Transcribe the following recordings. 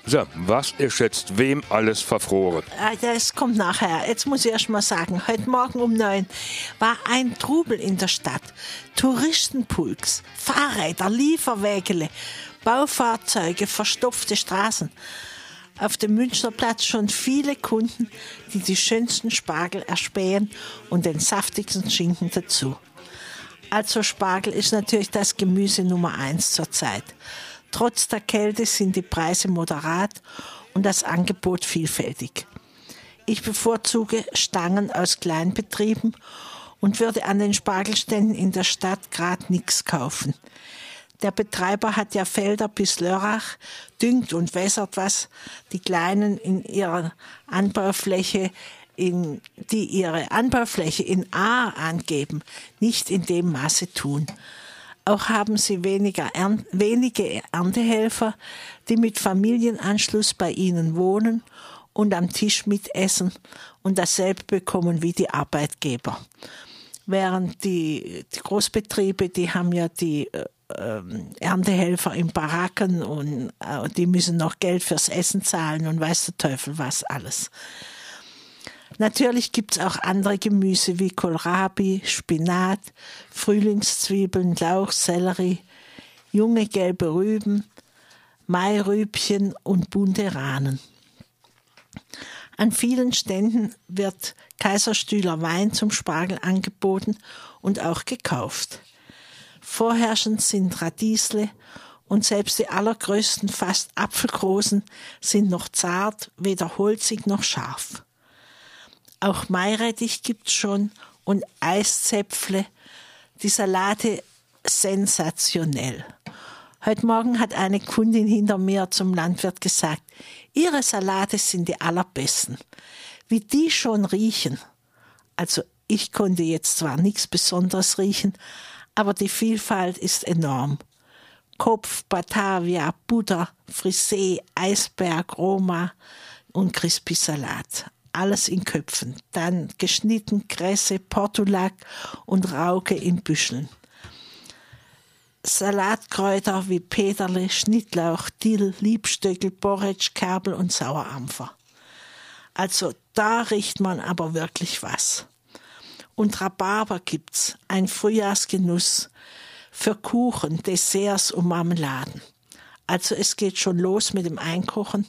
So, was ist jetzt wem alles verfroren? Das kommt nachher. Jetzt muss ich erst mal sagen, heute Morgen um 9 war ein Trubel in der Stadt. Touristenpulks, Fahrräder, Lieferwägele, Baufahrzeuge, verstopfte Straßen. Auf dem Münchnerplatz schon viele Kunden, die die schönsten Spargel erspähen und den saftigsten Schinken dazu. Also Spargel ist natürlich das Gemüse Nummer 1 zurzeit. Trotz der Kälte sind die Preise moderat und das Angebot vielfältig. Ich bevorzuge Stangen aus Kleinbetrieben und würde an den Spargelständen in der Stadt gerade nichts kaufen. Der Betreiber hat ja Felder bis Lörrach, düngt und wässert was die Kleinen in ihrer Anbaufläche in A angeben, nicht in dem Maße tun. Auch haben sie wenige Erntehelfer, die mit Familienanschluss bei ihnen wohnen und am Tisch mitessen und dasselbe bekommen wie die Arbeitgeber. Während die Großbetriebe, die haben ja die Erntehelfer in Baracken und die müssen noch Geld fürs Essen zahlen und weiß der Teufel was alles. Natürlich gibt's auch andere Gemüse wie Kohlrabi, Spinat, Frühlingszwiebeln, Lauch, Sellerie, junge gelbe Rüben, Mairübchen und bunte Rahnen. An vielen Ständen wird Kaiserstühler Wein zum Spargel angeboten und auch gekauft. Vorherrschend sind Radiesle und selbst die allergrößten, fast apfelgroßen, sind noch zart, weder holzig noch scharf. Auch Mairettich gibt's schon und Eiszäpfle, die Salate sensationell. Heute Morgen hat eine Kundin hinter mir zum Landwirt gesagt, ihre Salate sind die allerbesten. Wie die schon riechen. Also ich konnte jetzt zwar nichts Besonderes riechen, aber die Vielfalt ist enorm. Kopf, Batavia, Butter, Frisee, Eisberg, Roma und Crispy Salat. Alles in Köpfen. Dann geschnitten Kresse, Portulak und Rauke in Büscheln. Salatkräuter wie Peterle, Schnittlauch, Dill, Liebstöckel, Borretsch, Kerbel und Sauerampfer. Also da riecht man aber wirklich was. Und Rhabarber gibt's, ein Frühjahrsgenuss für Kuchen, Desserts und Marmeladen. Also es geht schon los mit dem Einkochen,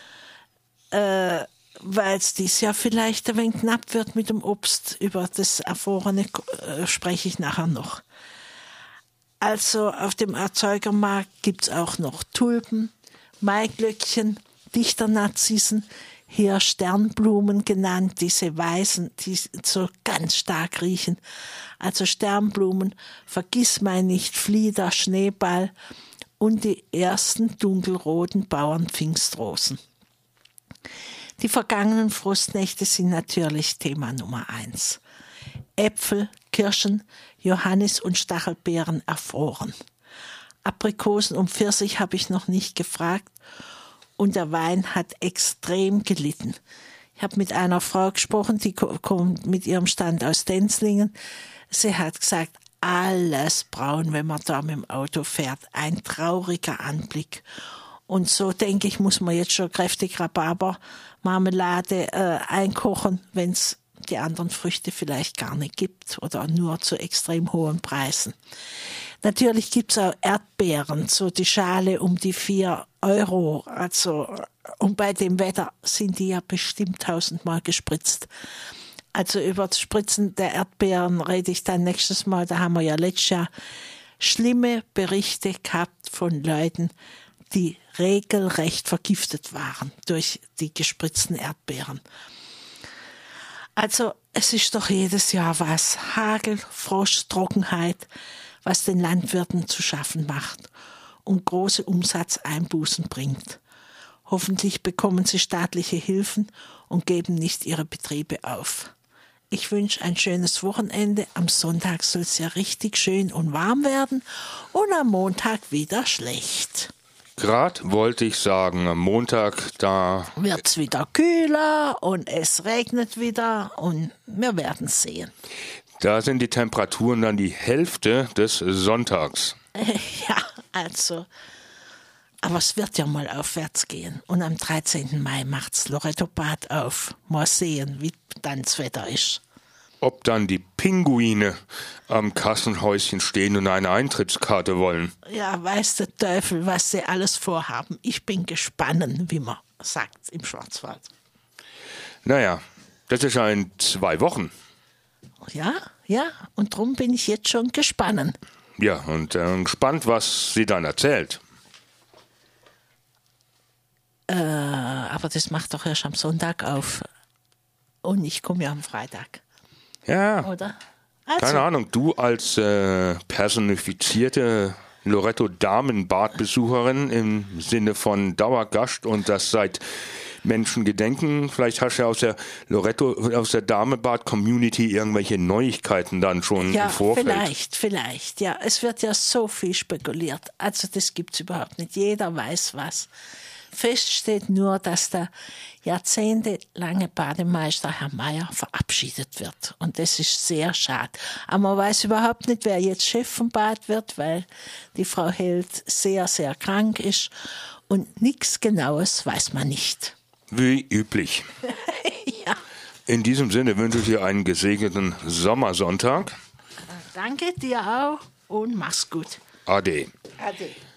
weil es dieses Jahr vielleicht ein wenig knapp wird mit dem Obst. Über das Erfrorene spreche ich nachher noch. Also auf dem Erzeugermarkt gibt's auch noch Tulpen, Maiglöckchen, Dichternarzissen, hier Sternblumen genannt, diese weißen, die so ganz stark riechen. Also Sternblumen, Vergissmeinnicht, Flieder, Schneeball und die ersten dunkelroten Bauernpfingstrosen. Die vergangenen Frostnächte sind natürlich Thema Nummer 1. Äpfel, Kirschen, Johannis und Stachelbeeren erfroren. Aprikosen und Pfirsich habe ich noch nicht gefragt und der Wein hat extrem gelitten. Ich habe mit einer Frau gesprochen, die kommt mit ihrem Stand aus Denzlingen. Sie hat gesagt, alles braun, wenn man da mit dem Auto fährt. Ein trauriger Anblick. Und so, denke ich, muss man jetzt schon kräftig Rhabarber-Marmelade einkochen, wenn es die anderen Früchte vielleicht gar nicht gibt oder nur zu extrem hohen Preisen. Natürlich gibt's auch Erdbeeren, so die Schale um die 4 €. Also, und bei dem Wetter sind die ja bestimmt 1000-mal gespritzt. Also über das Spritzen der Erdbeeren rede ich dann nächstes Mal. Da haben wir ja letztes Jahr schlimme Berichte gehabt von Leuten, die regelrecht vergiftet waren durch die gespritzten Erdbeeren. Also es ist doch jedes Jahr was. Hagel, Frost, Trockenheit, was den Landwirten zu schaffen macht und große Umsatzeinbußen bringt. Hoffentlich bekommen sie staatliche Hilfen und geben nicht ihre Betriebe auf. Ich wünsche ein schönes Wochenende. Am Sonntag soll es ja richtig schön und warm werden und am Montag wieder schlecht. Gerade wollte ich sagen, am Montag, da wird's wieder kühler und es regnet wieder und wir werden sehen. Da sind die Temperaturen dann die Hälfte des Sonntags. Ja, also Aber es wird ja mal aufwärts gehen. Und am 13. Mai macht's Loretto Bad auf. Mal sehen, wie dann das Wetter ist. Ob dann die Pinguine am Kassenhäuschen stehen und eine Eintrittskarte wollen. Ja, weiß der Teufel, was sie alles vorhaben. Ich bin gespannt, wie man sagt im Schwarzwald. Naja, das ist ja in 2 Wochen. Ja, und drum bin ich jetzt schon gespannt. Ja, und gespannt, was sie dann erzählt. Aber das macht doch erst am Sonntag auf. Und ich komme ja am Freitag. Ja, Oder? Also, keine Ahnung, du als personifizierte Loretto-Damenbad-Besucherin im Sinne von Dauergast und das seit Menschen gedenken, vielleicht hast du ja aus der Damenbad-Community irgendwelche Neuigkeiten dann schon im Vorfeld. Vielleicht. Ja, es wird ja so viel spekuliert. Also das gibt es überhaupt nicht. Jeder weiß was. Fest steht nur, dass der jahrzehntelange Bademeister Herr Meier verabschiedet wird. Und das ist sehr schade. Aber man weiß überhaupt nicht, wer jetzt Chef vom Bad wird, weil die Frau Held sehr, sehr krank ist. Und nichts Genaues weiß man nicht. Wie üblich. Ja. In diesem Sinne wünsche ich dir einen gesegneten Sommersonntag. Danke dir auch und mach's gut. Ade. Ade.